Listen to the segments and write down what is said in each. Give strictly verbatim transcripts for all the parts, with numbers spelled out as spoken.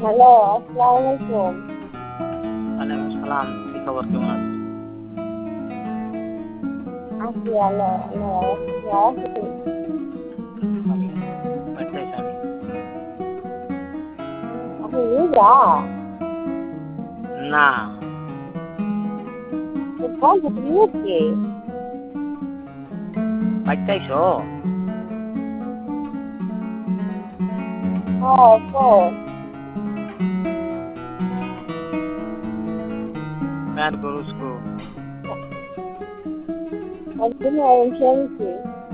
Hello, আসসালামু আলাইকুম। ওয়ালাইকুম সালাম। কি খবর, কেমন আছেন? আছি আল্লাহ আল্লাহ আছি। আমি বাড়িতে আছি আমি। আপনি রোজা? না, তো বন্ধ তুমি হচ্ছে? বাড়িতে আইছো? হ্যাঁ, কর। প্যান্ট গরুস কো একদিন এসে গেছি।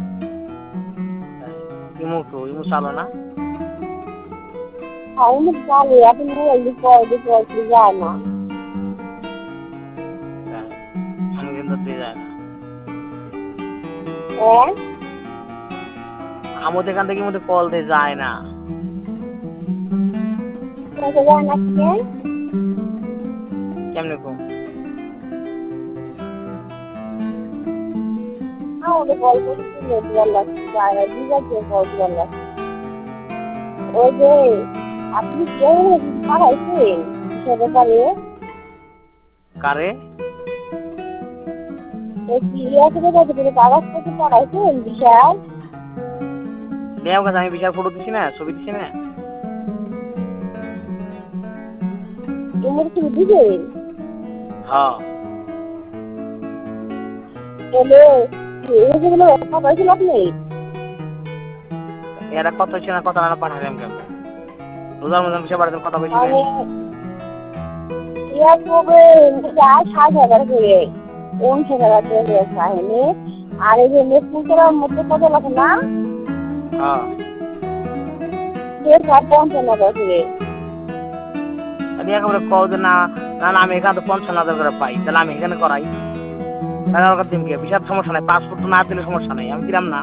ইমু কো ইমু চালো না? আমি জানি আপনি মোবাইল পরে দিতে যায় না। তাই, আমি কিন্তু দিয়ে যায় না। হ্যাঁ? আমাদের এখান থেকে মধ্যে কল দিয়ে যায় না। তোমাকে যায় না কে? কেমনে কো? আমাকে কল করতে লেট লাগছে, যায় না, দিদাকে কল লাগছে। ওই যে আপনি কেউ পাঠাইছেন সে ব্যাপারে কারে? ওই সিরিয়াসের ব্যাপারে কাগজপত্র পাঠাইছেন বিশাল? দেও কথা আমি বিশাল ফটো দিছি না, ছবি দিছি না। এমন কি দিবেন? হ্যাঁ। তাহলে এগুলো পাঠাইছেন আপনি? এরা কত হচ্ছে না, কত না পাঠালাম কেমন? রোজার মধ্যে বিষয় বাড়িতে কথা বলছি না। মানে ইয়া করবেন যায় সাত হাজার করে উনষাট হাজার করে চাইনি। আর এই যে মেট্রো করার মধ্যে কত লাগে না? হ্যাঁ। দেড় হাজার পঞ্চান্ন হাজার করে। আমি একেবারে কও যে না, না না আমি এখানে তো পঞ্চান্ন হাজার করে পাই, তাহলে আমি এখানে করাই। তাহলে আমার দিন কি বিশাল সমস্যা নাই, পাসপোর্ট না দিলে সমস্যা নাই, আমি দিলাম না।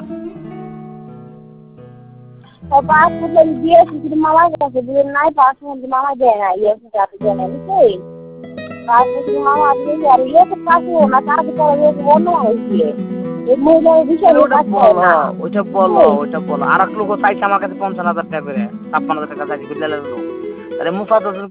পাসপোর্ট দিয়েছি কিন্তু মামা কাছে দিলেন নাই, পাসপোর্ট মামা দেয় না, ইয়ে যাতে দেয় না বুঝছেন? পাসপোর্ট মামা দিলে আর ইয়ে তো পাসপোর্ট না, কাছে করা অন্য মানুষ দিয়ে এই মহিলার বিষয়ে ওটা কাজ করে বলো, না। ওইটা বলো, ওইটা বলো। আর এক লোক চাইছে আমার কাছে পঞ্চান্ন হাজার টাকা করে, ছাপ্পান্ন হাজার টাকা চাইছে বিদ্যালয়ের লোক। তাহলে মুফাত